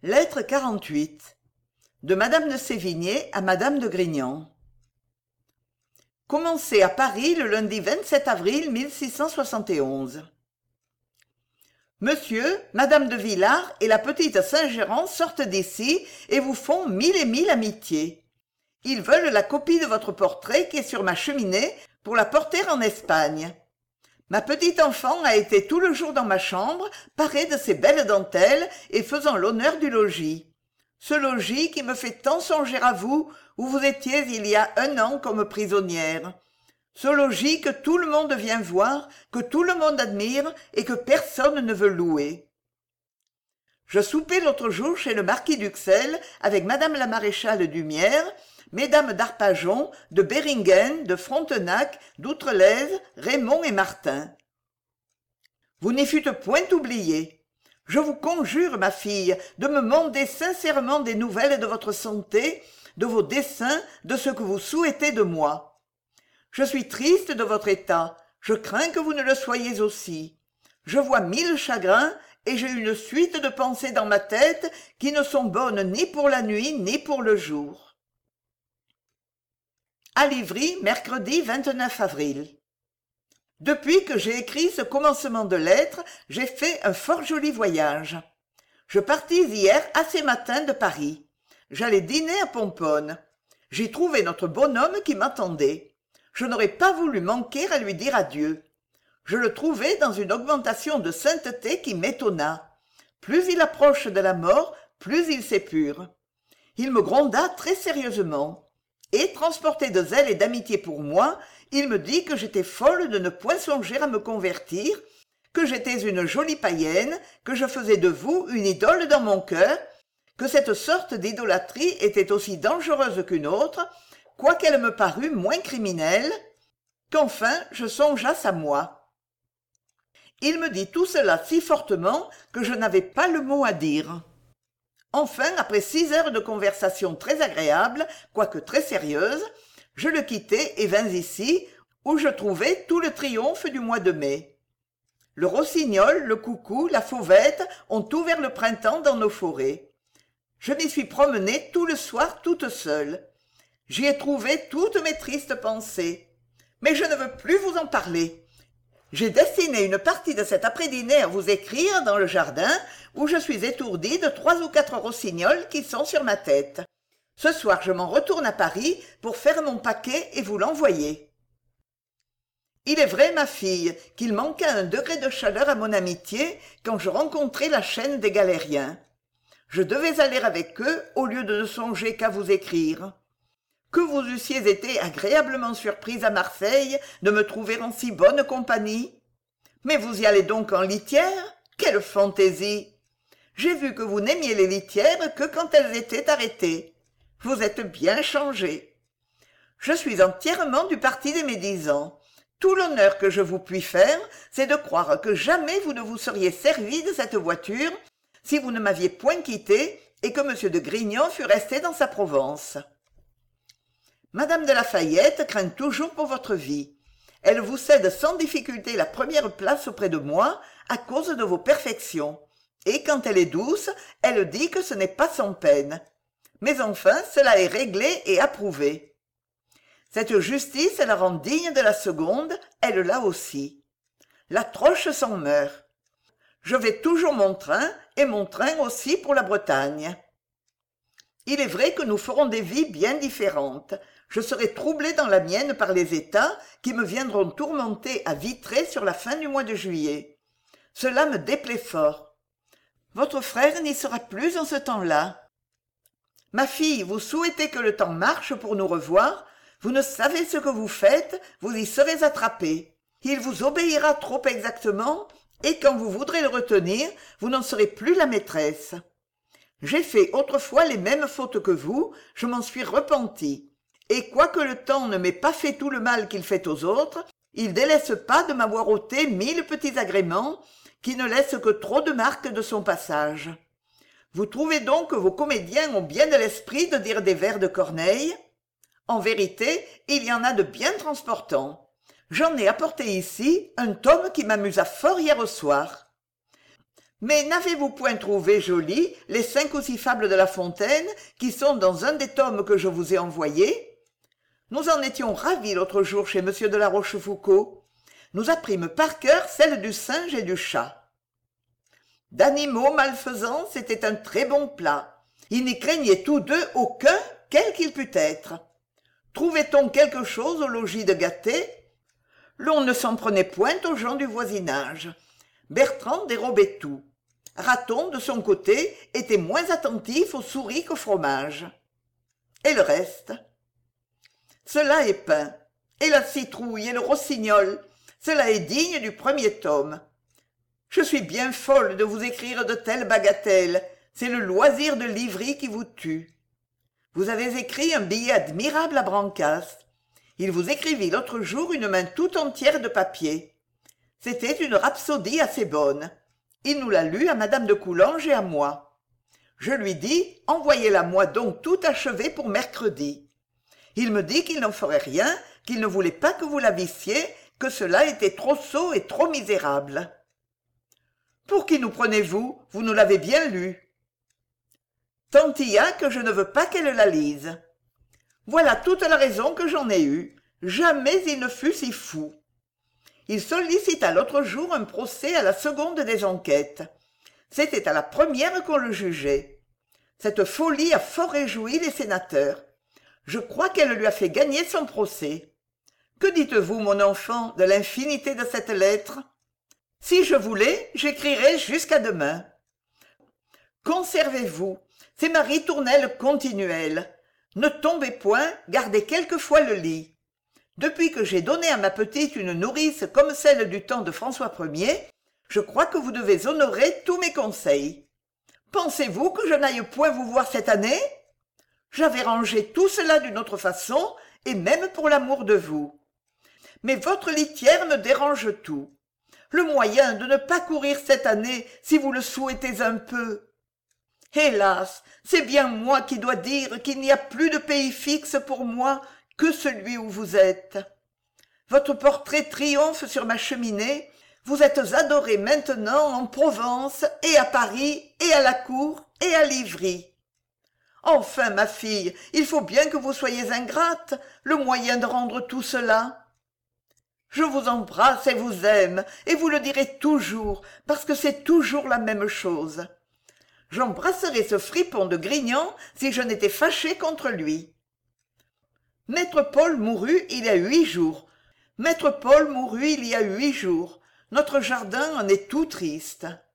Lettre 48 de Madame de Sévigné à Madame de Grignan. Commencé à Paris le lundi 27 avril 1671. Monsieur, Madame de Villars et la petite Saint-Géran sortent d'ici et vous font mille et mille amitiés. Ils veulent la copie de votre portrait qui est sur ma cheminée pour la porter en Espagne. Ma petite enfant a été tout le jour dans ma chambre, parée de ses belles dentelles et faisant l'honneur du logis. Ce logis qui me fait tant songer à vous, où vous étiez il y a 1 an comme prisonnière. Ce logis que tout le monde vient voir, que tout le monde admire et que personne ne veut louer. Je soupai l'autre jour chez le marquis d'Uxelles avec madame la maréchale d'Humières, mesdames d'Arpajon, de Béringen, de Frontenac, d'Outrelaise, Raymond et Martin. Vous n'y fûtes point oubliée. Je vous conjure, ma fille, de me mander sincèrement des nouvelles de votre santé, de vos desseins, de ce que vous souhaitez de moi. Je suis triste de votre état, je crains que vous ne le soyez aussi. Je vois 1000 chagrins, et j'ai une suite de pensées dans ma tête qui ne sont bonnes ni pour la nuit ni pour le jour. À Livry, mercredi 29 avril. Depuis que j'ai écrit ce commencement de lettre, j'ai fait un fort joli voyage. Je partis hier assez matin de Paris. J'allais dîner à Pomponne. J'y trouvai notre bonhomme qui m'attendait. Je n'aurais pas voulu manquer à lui dire adieu. Je le trouvai dans une augmentation de sainteté qui m'étonna. Plus il approche de la mort, plus il s'épure. Il me gronda très sérieusement. Et, transporté de zèle et d'amitié pour moi, il me dit que j'étais folle de ne point songer à me convertir, que j'étais une jolie païenne, que je faisais de vous une idole dans mon cœur, que cette sorte d'idolâtrie était aussi dangereuse qu'une autre, quoiqu'elle me parût moins criminelle, qu'enfin je songeasse à moi. Il me dit tout cela si fortement que je n'avais pas le mot à dire. Enfin, après 6 heures de conversation très agréable, quoique très sérieuse, je le quittai et vins ici, où je trouvai tout le triomphe du mois de mai. Le rossignol, le coucou, la fauvette ont ouvert le printemps dans nos forêts. Je m'y suis promenée tout le soir toute seule. J'y ai trouvé toutes mes tristes pensées. Mais je ne veux plus vous en parler. J'ai destiné une partie de cet après-dîner à vous écrire dans le jardin, où je suis étourdie de 3 ou 4 rossignols qui sont sur ma tête. Ce soir, je m'en retourne à Paris pour faire mon paquet et vous l'envoyer. Il est vrai, ma fille, qu'il manqua un degré de chaleur à mon amitié quand je rencontrai la chaîne des Galériens. Je devais aller avec eux au lieu de ne songer qu'à vous écrire. Que vous eussiez été agréablement surprise à Marseille de me trouver en si bonne compagnie. Mais vous y allez donc en litière? Quelle fantaisie! J'ai vu que vous n'aimiez les litières que quand elles étaient arrêtées. Vous êtes bien changé. Je suis entièrement du parti des médisants. Tout l'honneur que je vous puis faire, c'est de croire que jamais vous ne vous seriez servi de cette voiture si vous ne m'aviez point quitté et que M. de Grignan fût resté dans sa Provence. Madame de Lafayette craint toujours pour votre vie. Elle vous cède sans difficulté la première place auprès de moi à cause de vos perfections. Et quand elle est douce, elle dit que ce n'est pas sans peine. Mais enfin, cela est réglé et approuvé. Cette justice la rend digne de la seconde, elle l'a aussi. La Troche s'en meurt. Je vais toujours mon train, et mon train aussi pour la Bretagne. Il est vrai que nous ferons des vies bien différentes. Je serai troublé dans la mienne par les états qui me viendront tourmenter à Vitré sur la fin du mois de juillet. Cela me déplaît fort. Votre frère n'y sera plus en ce temps-là. Ma fille, vous souhaitez que le temps marche pour nous revoir. Vous ne savez ce que vous faites, vous y serez attrapé. Il vous obéira trop exactement, et quand vous voudrez le retenir, vous n'en serez plus la maîtresse. J'ai fait autrefois les mêmes fautes que vous, je m'en suis repenti. Et quoique le temps ne m'ait pas fait tout le mal qu'il fait aux autres, il délaisse pas de m'avoir ôté 1000 petits agréments qui ne laissent que trop de marques de son passage. Vous trouvez donc que vos comédiens ont bien de l'esprit de dire des vers de Corneille? En vérité, il y en a de bien transportants. J'en ai apporté ici un tome qui m'amusa fort hier au soir. Mais n'avez-vous point trouvé jolies les 5 ou 6 fables de La Fontaine qui sont dans un des tomes que je vous ai envoyés? Nous en étions ravis l'autre jour chez monsieur de La Rochefoucauld. Nous apprîmes par cœur celle du singe et du chat. D'animaux malfaisants, c'était un très bon plat. Ils n'y craignaient tous deux aucun, quel qu'il pût être. Trouvait-on quelque chose au logis de Gâté? L'on ne s'en prenait point aux gens du voisinage. Bertrand dérobait tout. Raton, de son côté, était moins attentif aux souris qu'au fromage. Et le reste? Cela est peint. Et la citrouille et le rossignol, cela est digne du premier tome. Je suis bien folle de vous écrire de telles bagatelles. C'est le loisir de l'ivry qui vous tue. Vous avez écrit un billet admirable à Brancas. Il vous écrivit l'autre jour une main tout entière de papier. C'était une rhapsodie assez bonne. Il nous l'a lue à madame de Coulanges et à moi. Je lui dis, envoyez-la moi donc tout achevée pour mercredi. Il me dit qu'il n'en ferait rien, qu'il ne voulait pas que vous la vissiez, que cela était trop sot et trop misérable. Pour qui nous prenez-vous? Vous nous l'avez bien lu. Tant y a que je ne veux pas qu'elle la lise. Voilà toute la raison que j'en ai eue. Jamais il ne fut si fou. Il sollicita l'autre jour un procès à la seconde des enquêtes. C'était à la première qu'on le jugeait. Cette folie a fort réjoui les sénateurs. Je crois qu'elle lui a fait gagner son procès. Que dites-vous, mon enfant, de l'infinité de cette lettre? Si je voulais, j'écrirais jusqu'à demain. Conservez-vous, c'est ma ritournelle continuelle. Ne tombez point, gardez quelquefois le lit. Depuis que j'ai donné à ma petite une nourrice comme celle du temps de François Ier, je crois que vous devez honorer tous mes conseils. Pensez-vous que je n'aille point vous voir cette année? J'avais rangé tout cela d'une autre façon, et même pour l'amour de vous. Mais votre litière me dérange tout. Le moyen de ne pas courir cette année, si vous le souhaitez un peu. Hélas, c'est bien moi qui dois dire qu'il n'y a plus de pays fixe pour moi que celui où vous êtes. Votre portrait triomphe sur ma cheminée, vous êtes adorée maintenant en Provence et à Paris et à la cour et à Livry. Enfin, ma fille, il faut bien que vous soyez ingrate, le moyen de rendre tout cela. Je vous embrasse et vous aime, et vous le direz toujours, parce que c'est toujours la même chose. J'embrasserais ce fripon de Grignan si je n'étais fâchée contre lui. Maître Paul mourut il y a 8 jours. Maître Paul mourut il y a 8 jours. Notre jardin en est tout triste.